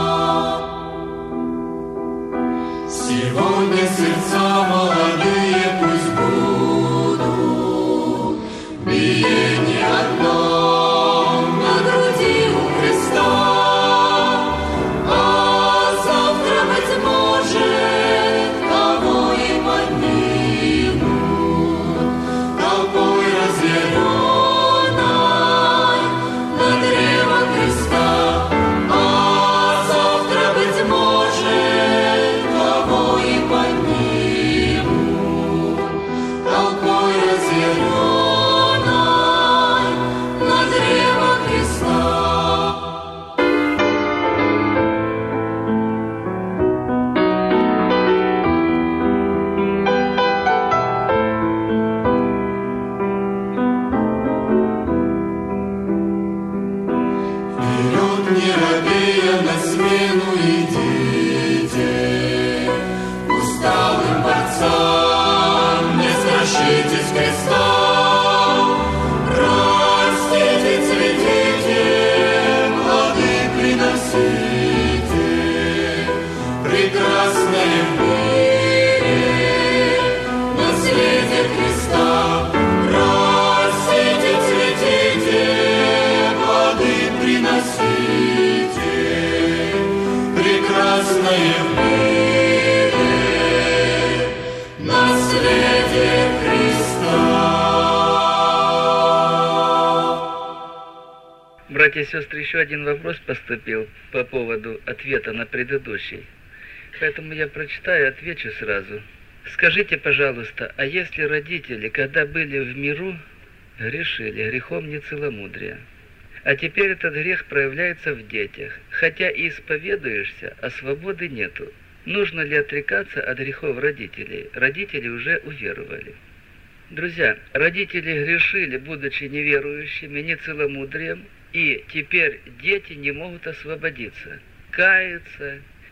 Сегодня сердца молодые пусть будут в биении одном на груди у Христа, а завтра, быть может, кого и поднимут толпой разъяренной на древо креста, а завтра, быть может, кого и поднимут толпой разъяренной на древо креста. Вперед, не робея, на смену идите, усталым борцам не страшитесь креста. Растите, цветите, плоды приносите, прекрасное в мире наследие Христа. Растите, цветите, плоды приносите, прекрасное в мире наследие Христа. Братья и сестры, еще один вопрос поступил по поводу ответа на предыдущий. Поэтому я прочитаю и отвечу сразу. Скажите, пожалуйста, а если родители, когда были в миру, грешили грехом нецеломудрия, а теперь этот грех проявляется в детях, хотя и исповедуешься, а свободы нету, нужно ли отрекаться от грехов родителей? Родители уже уверовали. Друзья, родители грешили, будучи неверующими, нецеломудрием, и теперь дети не могут освободиться, каются,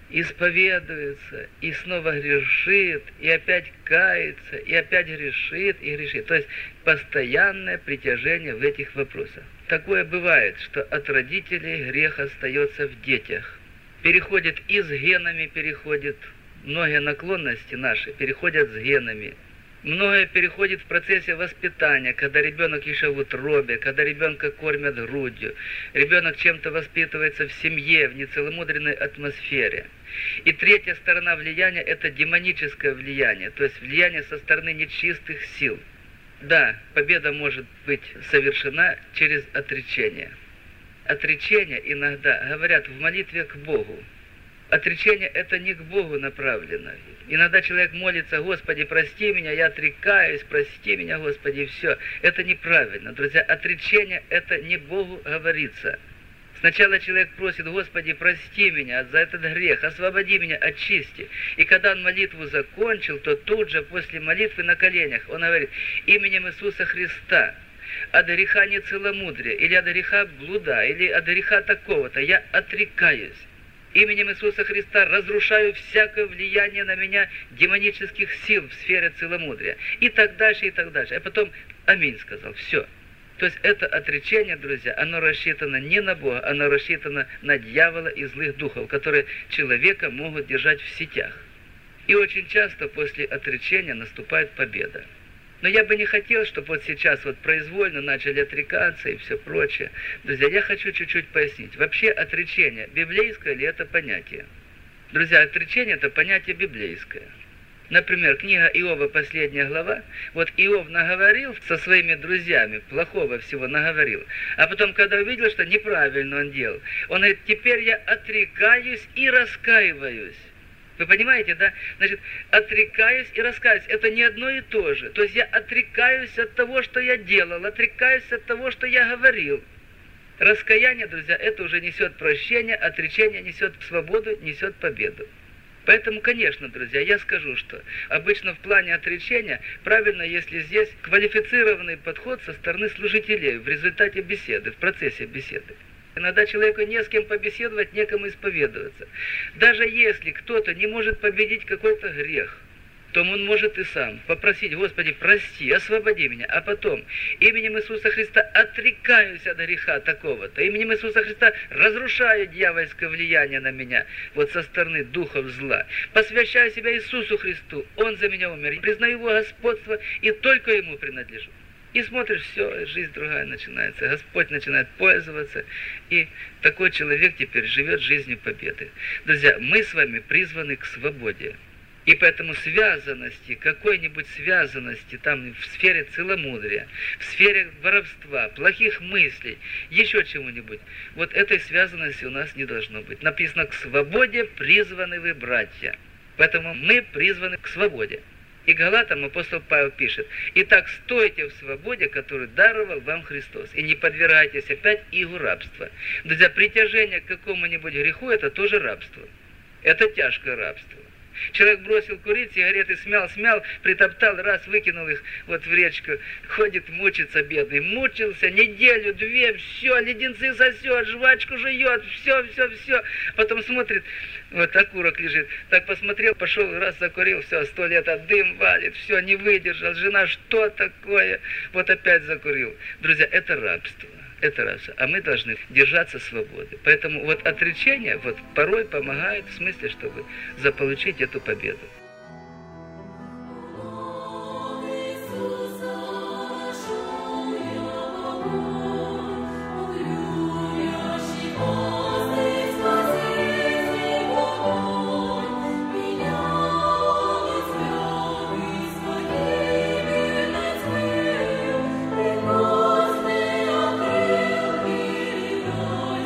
исповедуется, и снова грешит, и опять кается, и опять грешит, и грешит. То есть постоянное притяжение в этих вопросах. Такое бывает, что от родителей грех остается в детях. Переходит и с генами, переходит, многие наклонности наши переходят с генами. Многое переходит в процессе воспитания, когда ребенок еще в утробе, когда ребенка кормят грудью, ребенок чем-то воспитывается в семье, в нецеломудренной атмосфере. И третья сторона влияния – это демоническое влияние, то есть влияние со стороны нечистых сил. Да, победа может быть совершена через отречение. Отречение иногда говорят в молитве к Богу. Отречение – это не к Богу направлено. Иногда человек молится: «Господи, прости меня, я отрекаюсь, прости меня, Господи», и все. Это неправильно, друзья. Отречение – это не Богу говорится. Сначала человек просит: «Господи, прости меня за этот грех, освободи меня, очисти». И когда он молитву закончил, то тут же после молитвы на коленях он говорит: «Именем Иисуса Христа, от греха нецеломудрия, или от греха блуда, или от греха такого-то я отрекаюсь. Именем Иисуса Христа разрушаю всякое влияние на меня демонических сил в сфере целомудрия». И так дальше, и так дальше. А потом «Аминь» сказал. Все. То есть это отречение, друзья, оно рассчитано не на Бога, оно рассчитано на дьявола и злых духов, которые человека могут держать в сетях. И очень часто после отречения наступает победа. Но я бы не хотел, чтобы вот сейчас вот произвольно начали отрекаться и все прочее. Друзья, я хочу чуть-чуть пояснить. Вообще отречение, библейское ли это понятие? Друзья, отречение – это понятие библейское. Например, книга Иова, последняя глава. Вот Иов наговорил со своими друзьями, плохого всего наговорил. А потом, когда увидел, что неправильно он делал, он говорит: «Теперь я отрекаюсь и раскаиваюсь». Вы понимаете, да? Значит, отрекаюсь и раскаюсь. Это не одно и то же. То есть я отрекаюсь от того, что я делал, отрекаюсь от того, что я говорил. Раскаяние, друзья, это уже несет прощение, отречение несет свободу, несет победу. Поэтому, конечно, друзья, я скажу, что обычно в плане отречения правильно, если здесь квалифицированный подход со стороны служителей в результате беседы, в процессе беседы. Иногда человеку не с кем побеседовать, некому исповедоваться. Даже если кто-то не может победить какой-то грех, то он может и сам попросить: «Господи, прости, освободи меня». А потом: «Именем Иисуса Христа отрекаюсь от греха такого-то. Именем Иисуса Христа разрушаю дьявольское влияние на меня, вот со стороны духов зла. Посвящаю себя Иисусу Христу. Он за меня умер. Признаю Его господство и только Ему принадлежу». И смотришь, все, жизнь другая начинается. Господь начинает пользоваться. И такой человек теперь живет жизнью победы. Друзья, мы с вами призваны к свободе. И поэтому связанности, какой-нибудь связанности там в сфере целомудрия, в сфере воровства, плохих мыслей, еще чему-нибудь, вот этой связанности у нас не должно быть. Написано: «К свободе призваны вы, братья». Поэтому мы призваны к свободе. И Галатам апостол Павел пишет: «Итак, стойте в свободе, которую даровал вам Христос, и не подвергайтесь опять игу рабства». Друзья, притяжение к какому-нибудь греху – это тоже рабство. Это тяжкое рабство. Человек бросил курить, сигареты смял, притоптал, раз, выкинул их вот в речку, ходит, мучится бедный. Мучился неделю, две, все, леденцы сосет, жвачку жует, все. Потом смотрит, вот окурок лежит, так посмотрел, пошел, раз закурил, все, 100 лет, а дым валит, все, не выдержал. Жена: «Что такое?» Вот опять закурил. Друзья, это рабство. Это рабство. А мы должны держаться свободы. Поэтому вот отречение вот порой помогает в смысле, чтобы заполучить эту победу.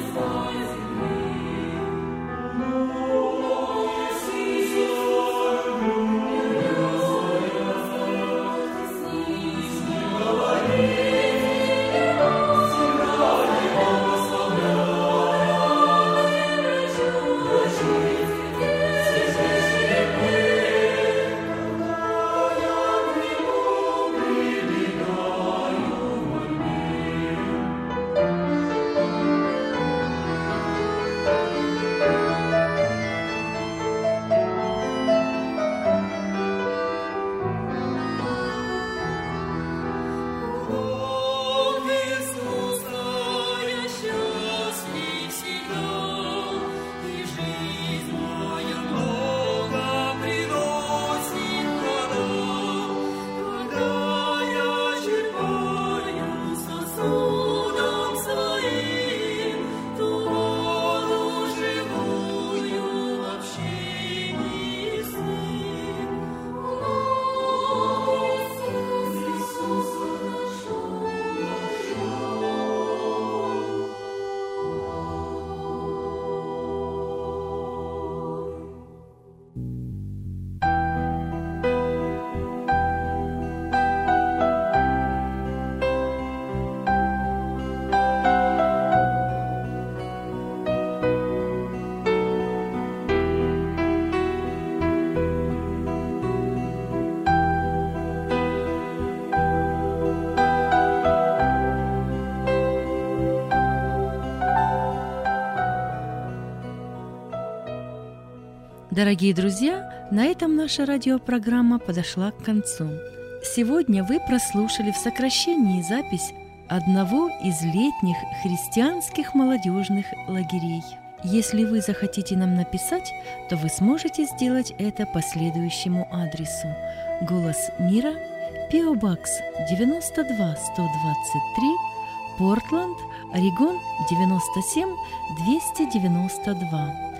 Иисус Дорогие друзья, на этом наша радиопрограмма подошла к концу. Сегодня вы прослушали в сокращении запись одного из летних христианских молодежных лагерей. Если вы захотите нам написать, то вы сможете сделать это по следующему адресу: «Голос мира», P.O. Box 92123, Портланд, Орегон 97292.